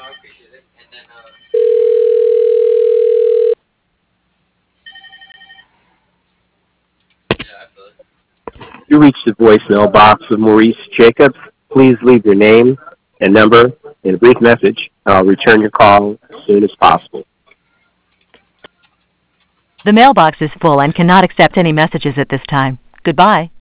You reached the voicemail box of Maurice Jacobs. Please leave your name and number in a brief message. I'll return your call as soon as possible. The mailbox is full and cannot accept any messages at this time. Goodbye.